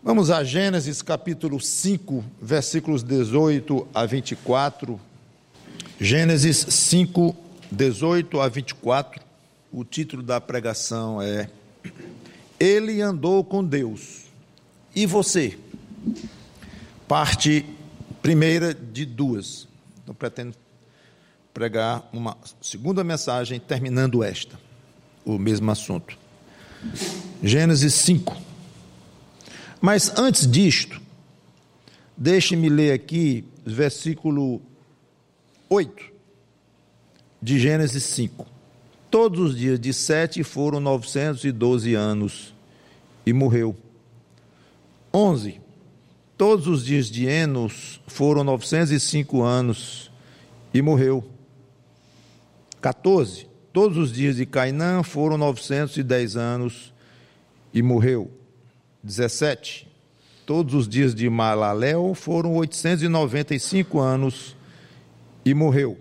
Vamos a Gênesis capítulo 5, versículos 18 a 24. Gênesis 5, 18 a 24. O título da pregação é Ele andou com Deus. E você? Parte primeira de duas. Então, pretendo pregar uma segunda mensagem, terminando esta, o mesmo assunto. Gênesis 5. Mas antes disto, deixe-me ler aqui o versículo 8 de Gênesis 5. Todos os dias de Sete foram 912 anos e morreu. 11. Todos os dias de Enos foram 905 anos e morreu. 14. Todos os dias de Cainã foram 910 anos e morreu. 17. Todos os dias de Malaleel foram 895 anos e morreu.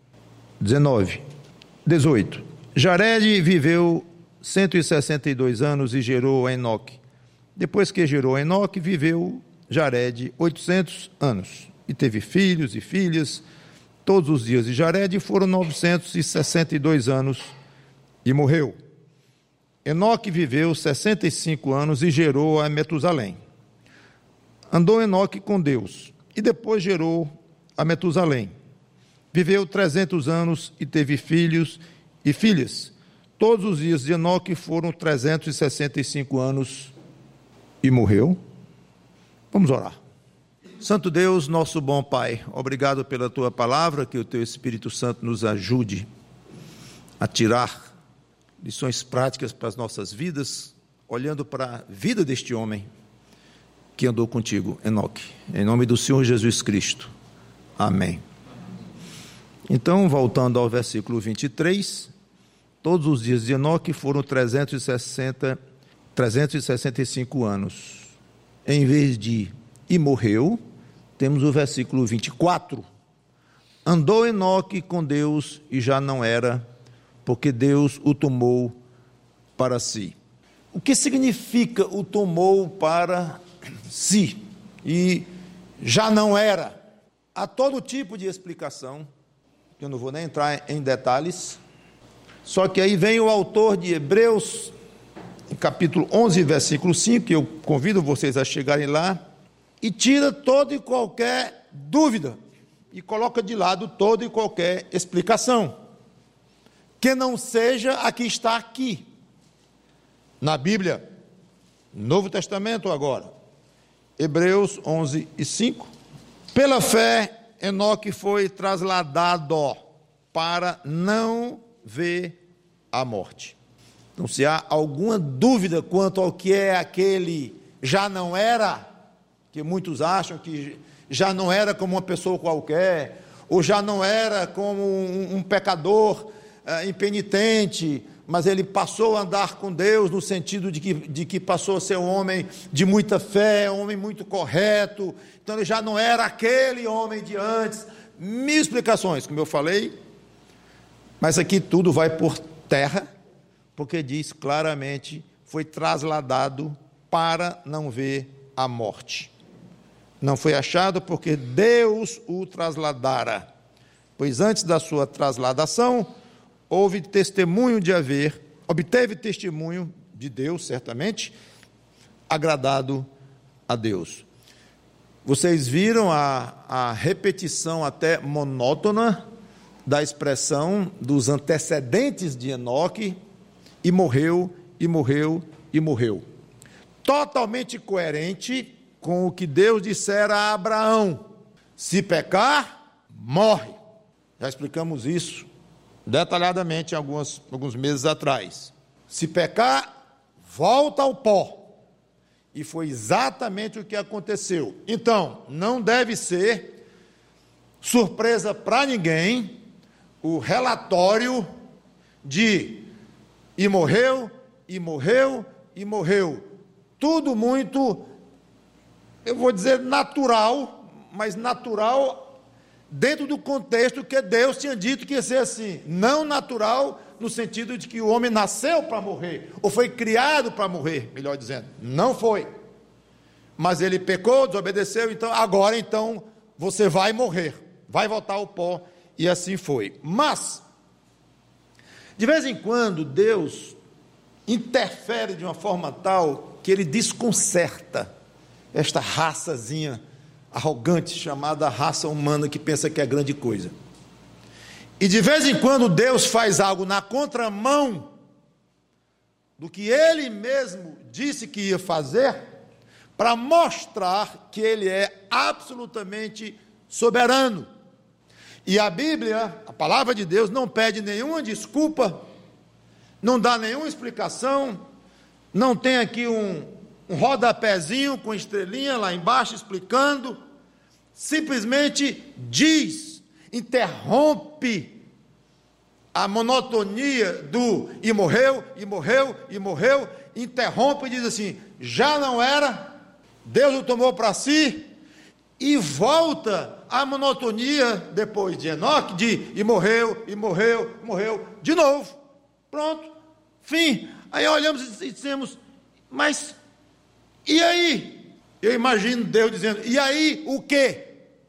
18. Jared viveu 162 anos e gerou Enoque. Depois que gerou Enoque, viveu Jared 800 anos e teve filhos e filhas. Todos os dias de Jared foram 962 anos e morreu. Enoque viveu 65 anos e gerou a Metusalém. Andou Enoque com Deus e depois gerou a Metusalém. Viveu 300 anos e teve filhos e filhas. Todos os dias de Enoque foram 365 anos e morreu. Vamos orar. Santo Deus, nosso bom Pai, obrigado pela Tua palavra, que o Teu Espírito Santo nos ajude a tirar lições práticas para as nossas vidas, olhando para a vida deste homem que andou contigo, Enoque. Em nome do Senhor Jesus Cristo. Amém. Então, voltando ao versículo 23, todos os dias de Enoque foram 365 anos. Em vez de e morreu, temos o versículo 24. Andou Enoque com Deus e já não era, porque Deus o tomou para si. O que significa o tomou para si? E já não era. Há todo tipo de explicação, que eu não vou nem entrar em detalhes, só que aí vem o autor de Hebreus, em capítulo 11, versículo 5, que eu convido vocês a chegarem lá, e tira toda e qualquer dúvida, e coloca de lado toda e qualquer explicação, que não seja a que está aqui, na Bíblia, Novo Testamento agora, Hebreus 11 e 5, pela fé, Enoque foi trasladado para não ver a morte. Então, se há alguma dúvida quanto ao que é aquele já não era, que muitos acham que já não era como uma pessoa qualquer, ou já não era como um pecador impenitente, mas ele passou a andar com Deus no sentido de que passou a ser um homem de muita fé, um homem muito correto, então ele já não era aquele homem de antes. Mil explicações, como eu falei, mas aqui tudo vai por terra, porque diz claramente, foi trasladado para não ver a morte. Não foi achado porque Deus o trasladara, pois antes da sua trasladação, obteve testemunho de Deus, certamente, agradado a Deus. Vocês viram a repetição até monótona da expressão dos antecedentes de Enoque, e morreu, e morreu, e morreu. Totalmente coerente com o que Deus dissera a Abraão: se pecar, morre. Já explicamos isso detalhadamente alguns meses atrás. Se pecar, volta ao pó. E foi exatamente o que aconteceu. Então, não deve ser surpresa para ninguém o relatório de e morreu, e morreu, e morreu. Tudo muito, eu vou dizer natural, mas natural dentro do contexto que Deus tinha dito que ia ser assim. Não natural no sentido de que o homem nasceu para morrer, ou foi criado para morrer, melhor dizendo. Não foi. mas ele pecou, desobedeceu, então agora você vai morrer, vai voltar ao pó, e assim foi. Mas, de vez em quando, Deus interfere de uma forma tal que ele desconcerta esta raçazinha arrogante chamada raça humana que pensa que é grande coisa. E de vez em quando Deus faz algo na contramão do que ele mesmo disse que ia fazer, para mostrar que ele é absolutamente soberano. E a Bíblia, a palavra de Deus, não pede nenhuma desculpa, não dá nenhuma explicação, não tem aqui um rodapézinho com estrelinha lá embaixo explicando, simplesmente diz, interrompe a monotonia do e morreu, interrompe e diz assim, já não era, Deus o tomou para si, e volta à monotonia depois de Enoque, e morreu, de novo, pronto, fim. Aí olhamos e dizemos, mas e aí? Eu imagino Deus dizendo, e aí o quê?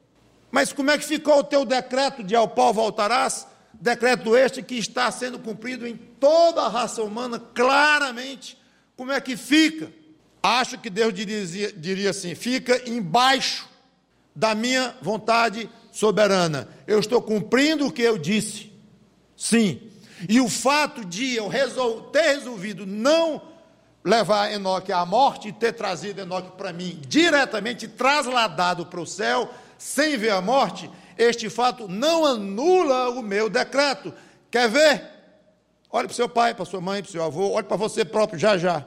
Mas como é que ficou o teu decreto de ao pó voltarás? Decreto este que está sendo cumprido em toda a raça humana, claramente, como é que fica? Acho que Deus diria assim, fica embaixo da minha vontade soberana, eu estou cumprindo o que eu disse, sim, e o fato de eu ter resolvido não levar Enoque à morte e ter trazido Enoque para mim, diretamente trasladado para o céu, sem ver a morte, este fato não anula o meu decreto. Quer ver? Olhe para o seu pai, para a sua mãe, para o seu avô, olhe para você próprio, já.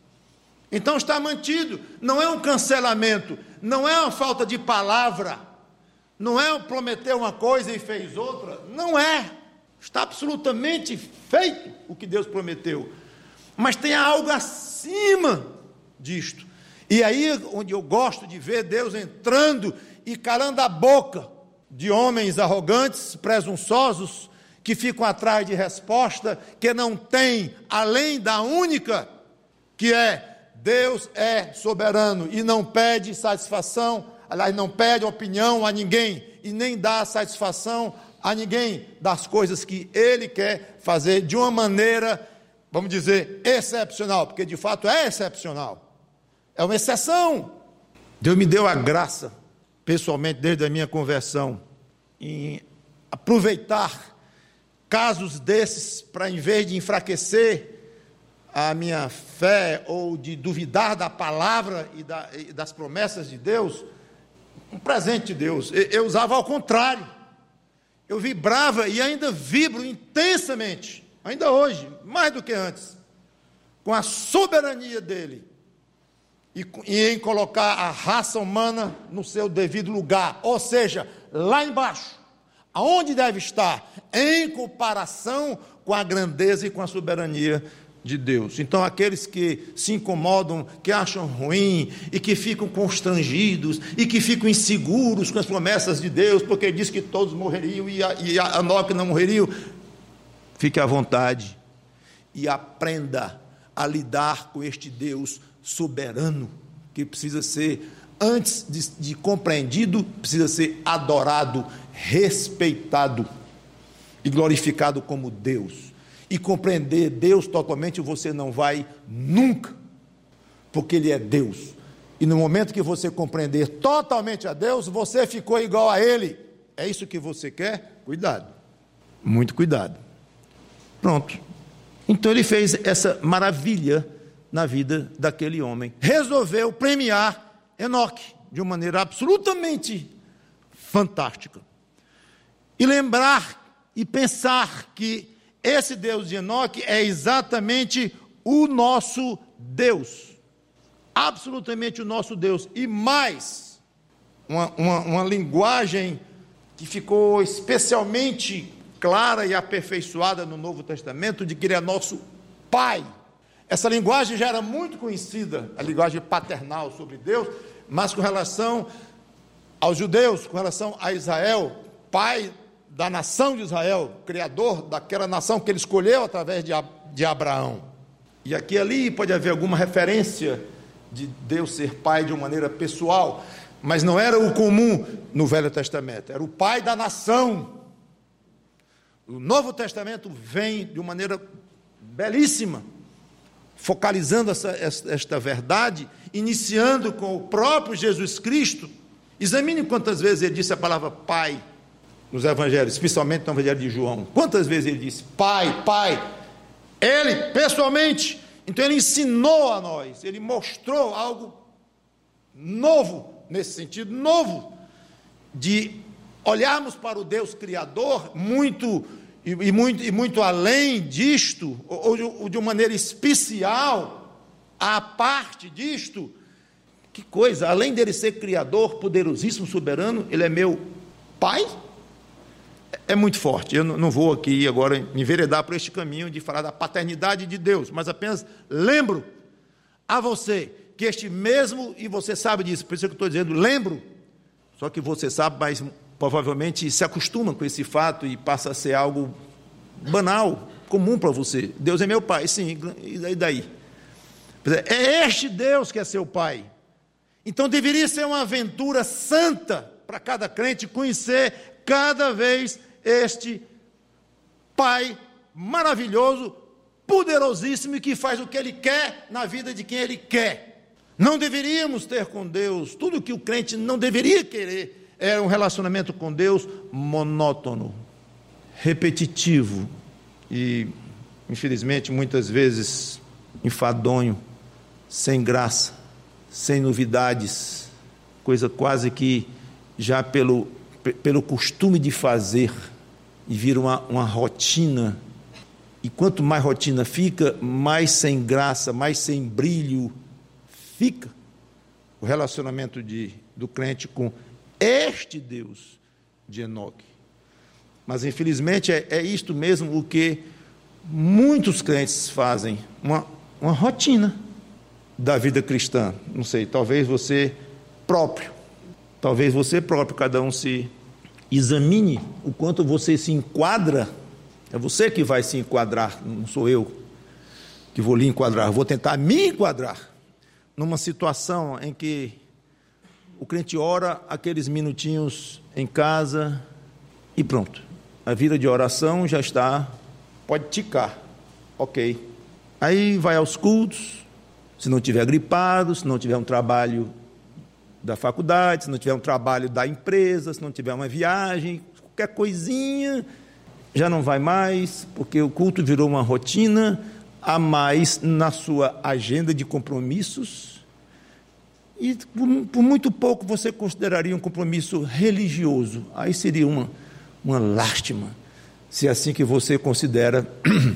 Então está mantido, não é um cancelamento, não é uma falta de palavra, não é prometer uma coisa e fez outra, não é, está absolutamente feito o que Deus prometeu, mas tem algo acima disto, e aí onde eu gosto de ver Deus entrando e calando a boca de homens arrogantes, presunçosos, que ficam atrás de resposta, que não tem, além da única, que é, Deus é soberano e não pede satisfação, aliás, não pede opinião a ninguém e nem dá satisfação a ninguém das coisas que Ele quer fazer de uma maneira, vamos dizer, excepcional, porque de fato é excepcional, é uma exceção. Deus me deu a graça, pessoalmente, desde a minha conversão, em aproveitar casos desses para, em vez de enfraquecer a minha fé, ou de duvidar da palavra e das promessas de Deus, um presente de Deus, eu usava ao contrário, eu vibrava e ainda vibro intensamente, ainda hoje, mais do que antes, com a soberania dele, e em colocar a raça humana no seu devido lugar, ou seja, lá embaixo, aonde deve estar, em comparação com a grandeza e com a soberania de Deus. Então aqueles que se incomodam, que acham ruim e que ficam constrangidos e que ficam inseguros com as promessas de Deus, porque ele diz que todos morreriam e Enoque não morreriam, fique à vontade e aprenda a lidar com este Deus soberano, que precisa ser, antes de compreendido, precisa ser adorado, respeitado e glorificado como Deus. E compreender Deus totalmente você não vai nunca, porque Ele é Deus. E no momento que você compreender totalmente a Deus, você ficou igual a Ele. É isso que você quer? Cuidado, muito cuidado. Pronto. Então ele fez essa maravilha na vida daquele homem. Resolveu premiar Enoque de uma maneira absolutamente fantástica. E lembrar e pensar que esse Deus de Enoque é exatamente o nosso Deus, absolutamente o nosso Deus, e mais, uma linguagem que ficou especialmente clara e aperfeiçoada no Novo Testamento, de que Ele é nosso Pai. Essa linguagem já era muito conhecida, a linguagem paternal sobre Deus, mas com relação aos judeus, com relação a Israel, Pai da nação de Israel, criador daquela nação que ele escolheu através de Abraão. E aqui e ali pode haver alguma referência de Deus ser pai de uma maneira pessoal, mas não era o comum no Velho Testamento, era o pai da nação. O Novo Testamento vem de uma maneira belíssima, focalizando esta verdade, iniciando com o próprio Jesus Cristo. Examine quantas vezes ele disse a palavra pai nos evangelhos, especialmente no evangelho de João. Quantas vezes ele disse pai, pai? Ele, pessoalmente. Então ele ensinou a nós, ele mostrou algo novo, nesse sentido, novo, de olharmos para o Deus Criador muito além disto, ou de uma maneira especial, à parte disto. Que coisa, além dele ser Criador, poderosíssimo, soberano, ele é meu Pai? É muito forte. Eu não vou aqui agora me enveredar por este caminho de falar da paternidade de Deus, mas apenas lembro a você que este mesmo, e você sabe disso, por isso que eu estou dizendo, lembro, só que você sabe, mas provavelmente se acostuma com esse fato e passa a ser algo banal, comum para você. Deus é meu Pai, sim, e daí? É este Deus que é seu Pai. Então deveria ser uma aventura santa para cada crente conhecer cada vez este Pai maravilhoso, poderosíssimo e que faz o que Ele quer na vida de quem Ele quer. Não deveríamos ter com Deus, tudo o que o crente não deveria querer, era um relacionamento com Deus monótono, repetitivo e, infelizmente, muitas vezes enfadonho, sem graça, sem novidades, coisa quase que já pelo costume de fazer, e vira uma rotina, e quanto mais rotina fica, mais sem graça, mais sem brilho fica o relacionamento do crente com este Deus de Enoque. Mas infelizmente é isto mesmo o que muitos crentes fazem, uma rotina da vida cristã. Não sei, talvez você próprio, cada um se examine o quanto você se enquadra. É você que vai se enquadrar, não sou eu que vou lhe enquadrar, vou tentar me enquadrar numa situação em que o crente ora aqueles minutinhos em casa e pronto, a vida de oração já está, pode ticar, ok, aí vai aos cultos, se não tiver gripado, se não tiver um trabalho da faculdade, se não tiver um trabalho da empresa, se não tiver uma viagem, qualquer coisinha, já não vai mais, porque o culto virou uma rotina a mais na sua agenda de compromissos, e por muito pouco você consideraria um compromisso religioso. Aí seria uma lástima, se é assim que você considera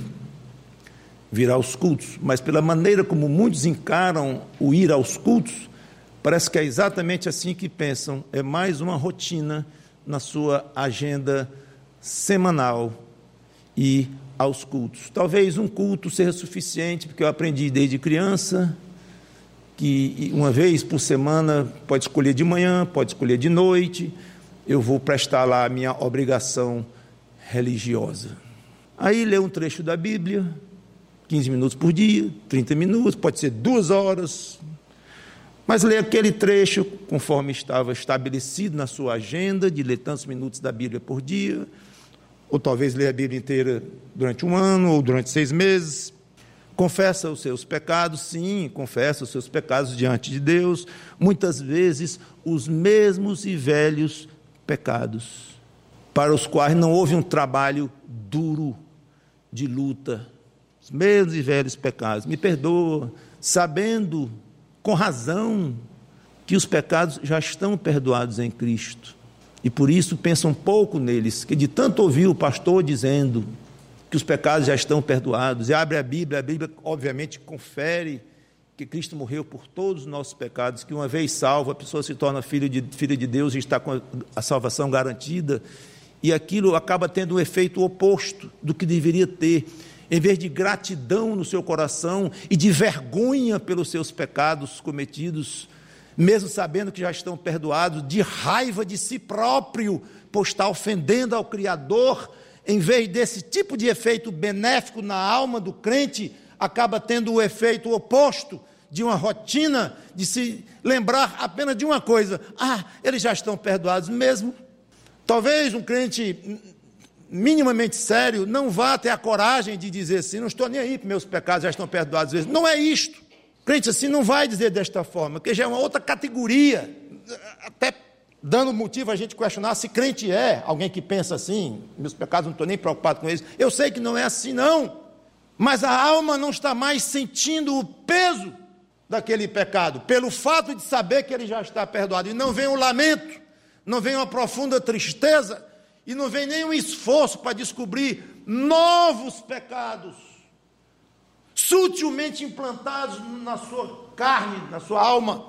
vir aos cultos, mas pela maneira como muitos encaram o ir aos cultos, parece que é exatamente assim que pensam, é mais uma rotina na sua agenda semanal e aos cultos. Talvez um culto seja suficiente, porque eu aprendi desde criança que uma vez por semana, pode escolher de manhã, pode escolher de noite, eu vou prestar lá a minha obrigação religiosa. Aí lê um trecho da Bíblia, 15 minutos por dia, 30 minutos, pode ser 2 horas, mas lê aquele trecho conforme estava estabelecido na sua agenda, de ler tantos minutos da Bíblia por dia, ou talvez lê a Bíblia inteira durante 1 ano, ou durante 6 meses, confessa os seus pecados, sim, confessa os seus pecados diante de Deus, muitas vezes os mesmos e velhos pecados, para os quais não houve um trabalho duro de luta, os mesmos e velhos pecados, me perdoa, sabendo, com razão, que os pecados já estão perdoados em Cristo, e por isso pensam pouco neles, que de tanto ouvir o pastor dizendo que os pecados já estão perdoados, e abre a Bíblia obviamente confere que Cristo morreu por todos os nossos pecados, que uma vez salvo, a pessoa se torna filha de Deus e está com a salvação garantida, e aquilo acaba tendo um efeito oposto do que deveria ter. Em vez de gratidão no seu coração e de vergonha pelos seus pecados cometidos, mesmo sabendo que já estão perdoados, de raiva de si próprio por estar ofendendo ao Criador, em vez desse tipo de efeito benéfico na alma do crente, acaba tendo o efeito oposto, de uma rotina, de se lembrar apenas de uma coisa: eles já estão perdoados mesmo. Talvez um crente minimamente sério não vá ter a coragem de dizer assim: não estou nem aí, meus pecados já estão perdoados mesmo. Não é isto. Crente assim não vai dizer desta forma, porque já é uma outra categoria, até dando motivo a gente questionar se crente é alguém que pensa assim: meus pecados não estou nem preocupado com eles. Eu sei que não é assim não, mas a alma não está mais sentindo o peso daquele pecado, pelo fato de saber que ele já está perdoado, e não vem um lamento, não vem uma profunda tristeza, e não vem nenhum esforço para descobrir novos pecados, sutilmente implantados na sua carne, na sua alma,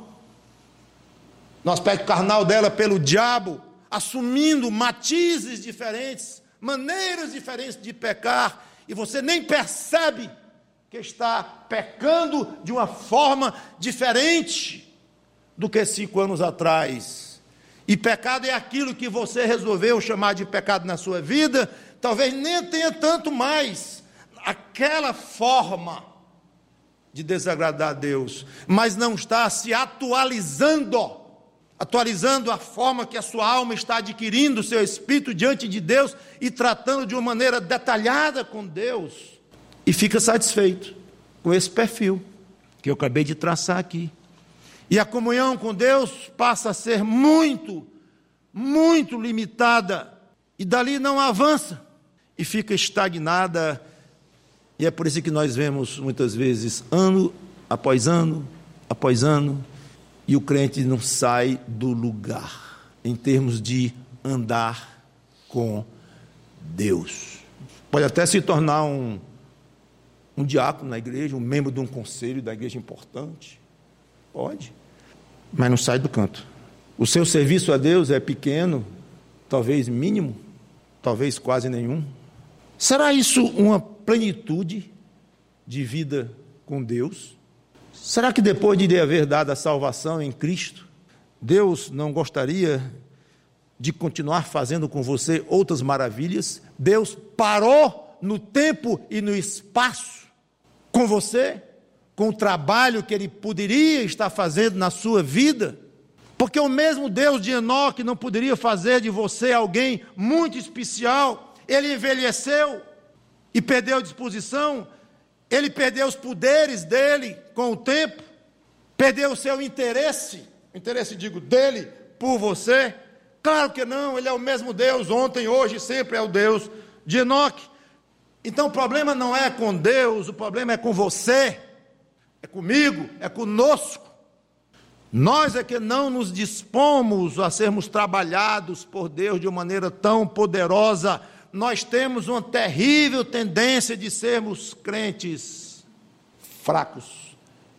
no aspecto carnal dela, pelo diabo, assumindo matizes diferentes, maneiras diferentes de pecar, e você nem percebe que está pecando de uma forma diferente do que 5 anos atrás. E pecado é aquilo que você resolveu chamar de pecado na sua vida, talvez nem tenha tanto mais aquela forma de desagradar a Deus, mas não está se atualizando a forma que a sua alma está adquirindo o seu espírito diante de Deus e tratando de uma maneira detalhada com Deus, e fica satisfeito com esse perfil que eu acabei de traçar aqui. E a comunhão com Deus passa a ser muito, muito limitada, e dali não avança, e fica estagnada. E é por isso que nós vemos muitas vezes, ano após ano, e o crente não sai do lugar, em termos de andar com Deus. Pode até se tornar um diácono na igreja, um membro de um conselho da igreja importante, pode, mas não sai do canto. O seu serviço a Deus é pequeno, talvez mínimo, talvez quase nenhum. Será isso uma plenitude de vida com Deus? Será que depois de haver dado a salvação em Cristo, Deus não gostaria de continuar fazendo com você outras maravilhas? Deus parou no tempo e no espaço com você, com o trabalho que Ele poderia estar fazendo na sua vida? Porque o mesmo Deus de Enoque não poderia fazer de você alguém muito especial. Ele envelheceu e perdeu a disposição, ele perdeu os poderes dele com o tempo, perdeu o seu interesse dele por você. Claro que não, ele é o mesmo Deus, ontem, hoje, sempre é o Deus de Enoque. Então o problema não é com Deus, o problema é com você, é comigo, é conosco. Nós é que não nos dispomos a sermos trabalhados por Deus de uma maneira tão poderosa. Nós temos uma terrível tendência de sermos crentes fracos,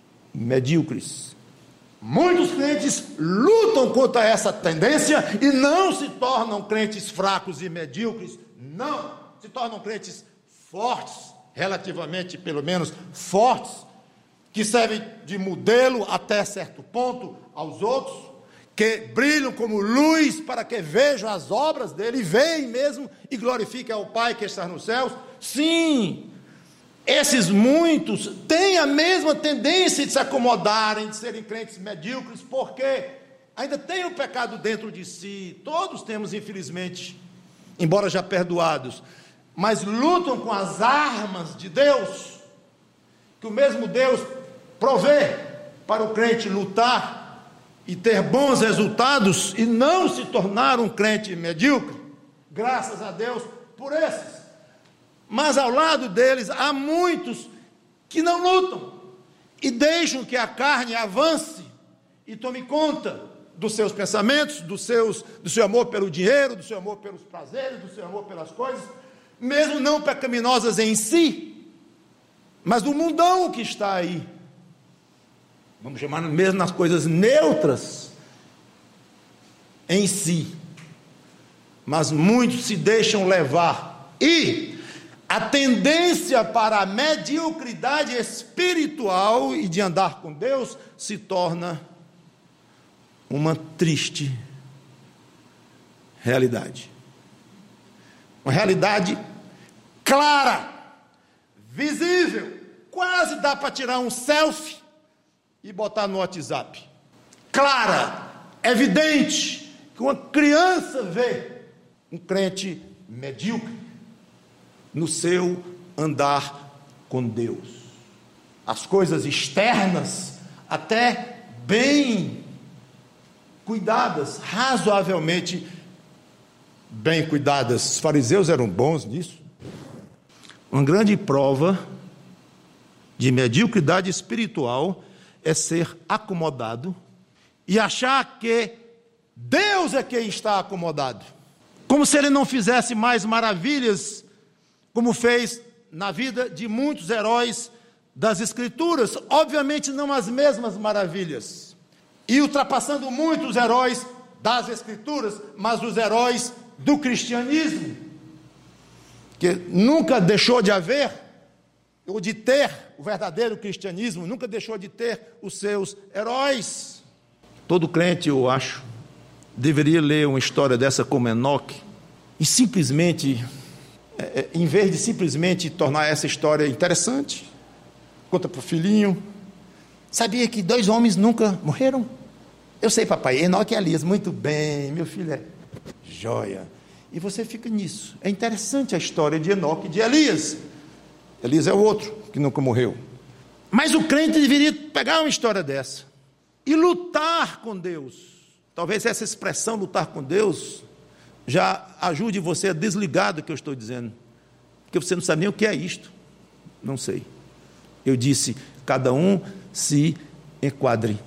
medíocres. Muitos crentes lutam contra essa tendência e não se tornam crentes fracos e medíocres, não, se tornam crentes fortes, relativamente pelo menos fortes, que servem de modelo até certo ponto aos outros, que brilham como luz para que vejam as obras dele, e veem mesmo, e glorifiquem ao Pai que está nos céus. Sim, esses muitos têm a mesma tendência de se acomodarem, de serem crentes medíocres, porque ainda têm o pecado dentro de si. Todos temos, infelizmente, embora já perdoados, mas lutam com as armas de Deus, que o mesmo Deus provê para o crente lutar e ter bons resultados, e não se tornar um crente medíocre. Graças a Deus por esses. Mas ao lado deles há muitos que não lutam e deixam que a carne avance e tome conta dos seus pensamentos, do seu amor pelo dinheiro, do seu amor pelos prazeres, do seu amor pelas coisas, mesmo não pecaminosas em si, mas do mundão que está aí. Vamos chamar mesmo nas coisas neutras em si. Mas muitos se deixam levar. E a tendência para a mediocridade espiritual e de andar com Deus se torna uma triste realidade. Uma realidade clara, visível, quase dá para tirar um selfie e botar no WhatsApp. Clara, evidente, que uma criança vê um crente medíocre no seu andar com Deus. As coisas externas, até bem cuidadas, razoavelmente bem cuidadas. Os fariseus eram bons nisso. Uma grande prova de mediocridade espiritual é ser acomodado e achar que Deus é quem está acomodado. Como se ele não fizesse mais maravilhas, como fez na vida de muitos heróis das Escrituras. Obviamente não as mesmas maravilhas, e ultrapassando muito os heróis das Escrituras, mas os heróis do cristianismo, que nunca deixou de haver, ou de ter, o verdadeiro cristianismo nunca deixou de ter os seus heróis. Todo crente, eu acho, deveria ler uma história dessa como Enoque, e simplesmente, em vez de simplesmente tornar essa história interessante, conta para o filhinho: sabia que 2 homens nunca morreram? Eu sei, papai, Enoque e Elias. Muito bem, meu filho é joia. E você fica nisso. É interessante a história de Enoque e de Elias. Elias é o outro que nunca morreu. Mas o crente deveria pegar uma história dessa e lutar com Deus. Talvez essa expressão, lutar com Deus, já ajude você a desligar do que eu estou dizendo, porque você não sabe nem o que é isto. Não sei. Eu disse, cada um se enquadre.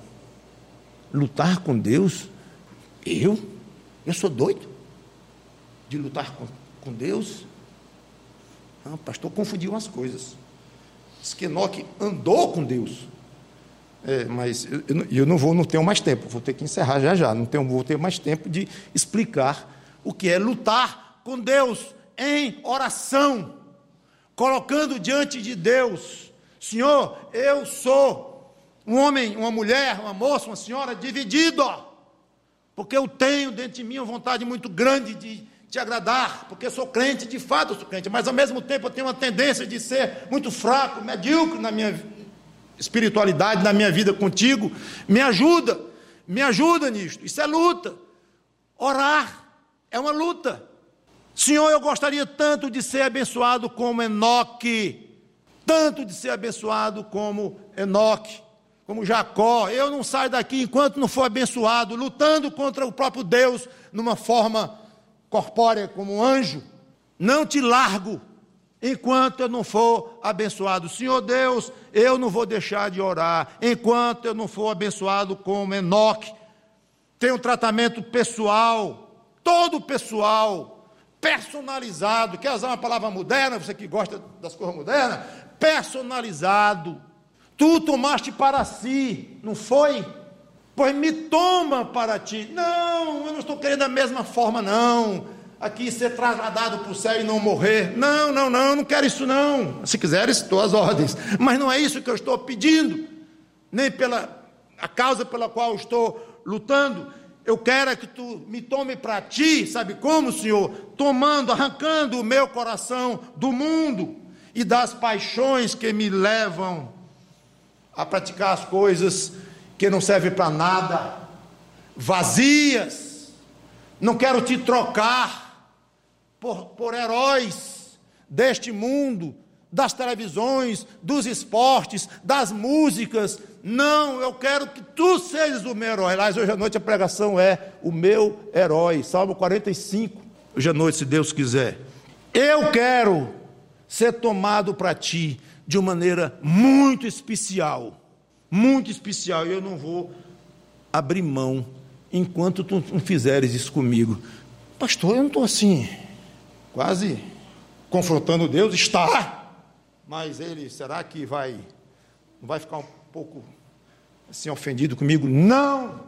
Lutar com Deus? Eu sou doido de lutar com Deus? Não, pastor, confundiu as coisas. Diz que Enoque andou com Deus. Mas eu não tenho mais tempo, vou ter que encerrar já. Vou ter mais tempo de explicar o que é lutar com Deus em oração, colocando diante de Deus: Senhor, eu sou um homem, uma mulher, uma moça, uma senhora dividido, porque eu tenho dentro de mim uma vontade muito grande de te agradar, porque eu sou crente, de fato eu sou crente, mas ao mesmo tempo eu tenho uma tendência de ser muito fraco, medíocre na minha espiritualidade, na minha vida contigo. Me ajuda nisto. Isso é luta. Orar é uma luta. Senhor, eu gostaria tanto de ser abençoado como Enoque, tanto de ser abençoado como Enoque, como Jacó. Eu não saio daqui enquanto não for abençoado, lutando contra o próprio Deus numa forma corpórea como um anjo. Não te largo enquanto eu não for abençoado. Senhor Deus, eu não vou deixar de orar enquanto eu não for abençoado como Enoque. Tem um tratamento pessoal, todo pessoal, personalizado. Quer usar uma palavra moderna, você que gosta das coisas modernas? Personalizado. Tu tomaste para si, não foi? Pois me toma para ti. Não, eu não estou querendo da mesma forma, não. Aqui ser trasladado para o céu e não morrer. Não quero isso não. Se quiseres, estou às ordens. Mas não é isso que eu estou pedindo, nem pela a causa pela qual eu estou lutando. Eu quero que tu me tome para ti, sabe como, Senhor? Arrancando o meu coração do mundo e das paixões que me levam a praticar as coisas que não servem para nada, vazias. Não quero te trocar por heróis deste mundo, das televisões, dos esportes, das músicas. Não, eu quero que tu sejas o meu herói. Aliás, hoje à noite a pregação é o meu herói, Salmo 45, hoje à noite, se Deus quiser. Eu quero ser tomado para ti de uma maneira muito especial, e eu não vou abrir mão enquanto tu não fizeres isso comigo. Pastor, eu não estou assim, quase confrontando Deus. Está, mas ele, será que não vai ficar um pouco assim ofendido comigo? Não,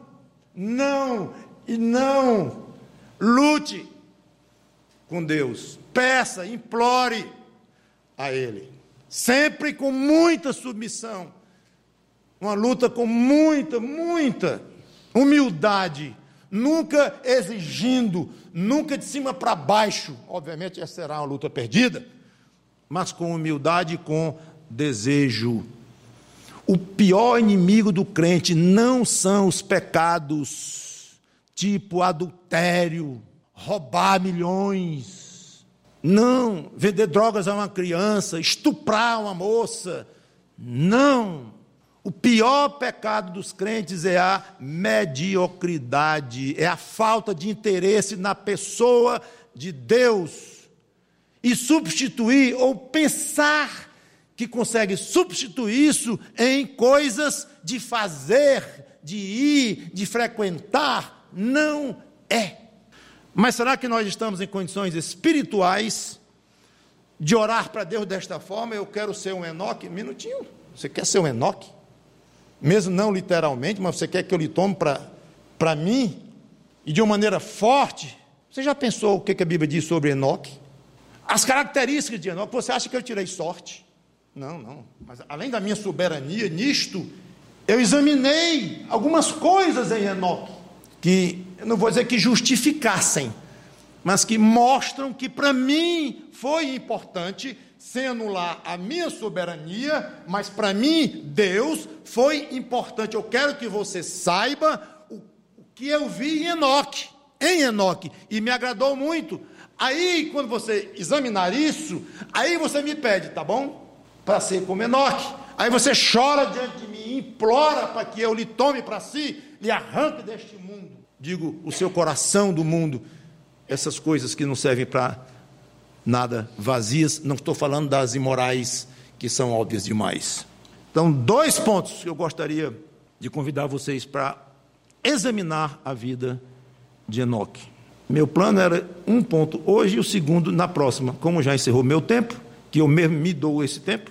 lute com Deus, peça, implore a Ele, sempre com muita submissão, uma luta com muita humildade, nunca exigindo, nunca de cima para baixo. Obviamente essa será uma luta perdida, mas com humildade e com desejo. O pior inimigo do crente não são os pecados, tipo adultério, roubar milhões, não, vender drogas a uma criança, estuprar uma moça, não. O pior pecado dos crentes é a mediocridade, é a falta de interesse na pessoa de Deus. E substituir ou pensar que consegue substituir isso em coisas de fazer, de ir, de frequentar, não é. Mas será que nós estamos em condições espirituais de orar para Deus desta forma? Eu quero ser um Enoque. Minutinho, você quer ser um Enoque? Mesmo não literalmente, mas você quer que eu lhe tome para mim? E de uma maneira forte? Você já pensou o que a Bíblia diz sobre Enoque? As características de Enoque, você acha que eu tirei sorte? Não, mas além da minha soberania nisto, eu examinei algumas coisas em Enoque, que eu não vou dizer que justificassem, mas que mostram que para mim foi importante, sem anular a minha soberania, mas para mim Deus foi importante. Eu quero que você saiba o que eu vi em Enoque, e me agradou muito. Aí, quando você examinar isso, aí você me pede, tá bom? Para ser como Enoque. Aí você chora diante de mim, implora para que eu lhe tome para si, lhe arranque deste mundo. Digo, o seu coração do mundo, essas coisas que não servem para nada, vazias. Não estou falando das imorais, que são óbvias demais. Então, 2 pontos que eu gostaria de convidar vocês para examinar a vida de Enoque. Meu plano era 1 ponto hoje e o segundo na próxima. Como já encerrou meu tempo, que eu mesmo me dou esse tempo,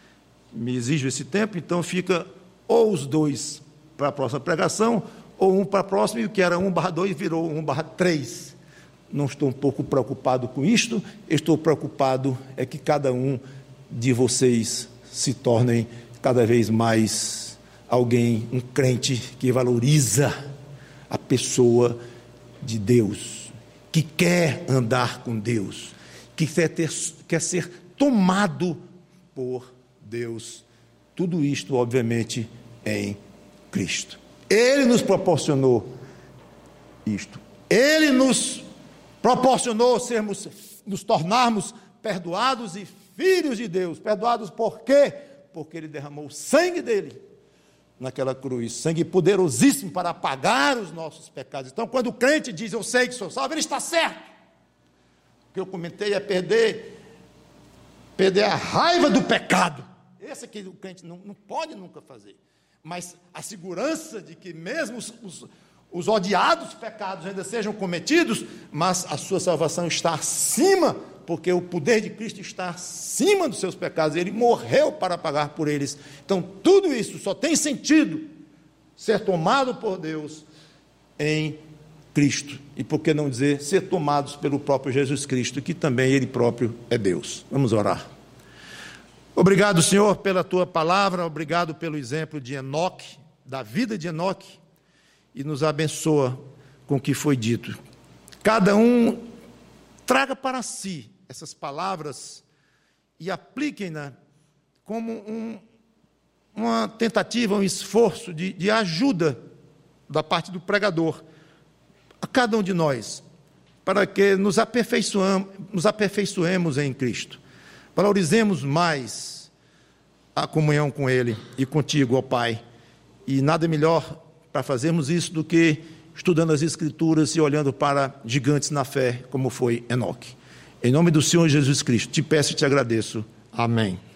me exijo esse tempo, então fica ou os 2 para a próxima pregação, ou 1 para a próxima, e o que era 1/2 virou 1/3. Não estou um pouco preocupado com isto, estou preocupado é que cada um de vocês se tornem cada vez mais alguém, um crente que valoriza a pessoa de Deus, que quer andar com Deus, que quer ser tomado por Deus. Tudo isto, obviamente, em Cristo. Ele nos proporcionou isto. Ele nos proporcionou nos tornarmos perdoados e filhos de Deus. Perdoados por quê? Porque Ele derramou o sangue dele naquela cruz, sangue poderosíssimo para apagar os nossos pecados. Então, quando o crente diz, eu sei que sou salvo, ele está certo. O que eu comentei é perder a raiva do pecado. Esse aqui o crente não pode nunca fazer. Mas a segurança de que mesmo os odiados pecados ainda sejam cometidos, mas a sua salvação está acima, porque o poder de Cristo está acima dos seus pecados. Ele morreu para pagar por eles. Então, tudo isso só tem sentido ser tomado por Deus em Cristo. E por que não dizer, ser tomados pelo próprio Jesus Cristo, que também Ele próprio é Deus. Vamos orar. Obrigado, Senhor, pela Tua palavra. Obrigado pelo exemplo de Enoque, da vida de Enoque. E nos abençoa com o que foi dito. Cada um traga para si essas palavras e apliquem-na como uma tentativa, um esforço de ajuda da parte do pregador a cada um de nós, para que nos aperfeiçoemos em Cristo, valorizemos mais a comunhão com Ele e contigo, ó Pai, e nada melhor para fazermos isso do que estudando as Escrituras e olhando para gigantes na fé, como foi Enoque. Em nome do Senhor Jesus Cristo, te peço e te agradeço. Amém.